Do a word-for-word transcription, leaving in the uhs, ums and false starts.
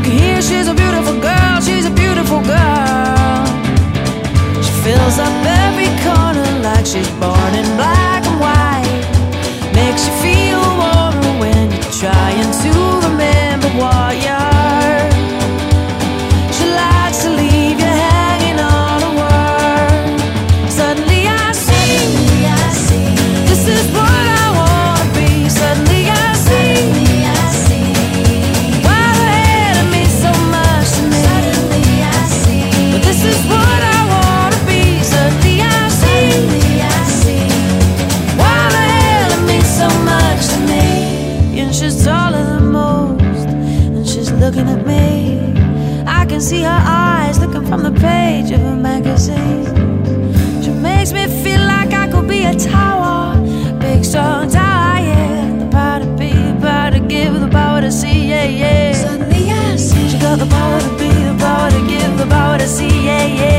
can hear she's a beautiful girl, she's a beautiful girl. She fills up every corner like she's born in black and white. Makes you feel warmer when you're trying to remember what you're. She likes to leave you hanging on a word. Suddenly I see, I see, this is what I wanna be. Suddenly I see, I see, why the hell it means so much to me. Suddenly I see, but this is what I wanna be. Suddenly I see, I see, why the hell it means so much to me. And she's taller than most, and she's looking at me. I can see her eyes looking from the page of a magazine. She makes me feel like I could be a tower, big strong tower, yeah. The power to be, the power to give, the power to see, yeah, yeah. Suddenly I see, she got the power to be, the power to give, the power to see, yeah, yeah.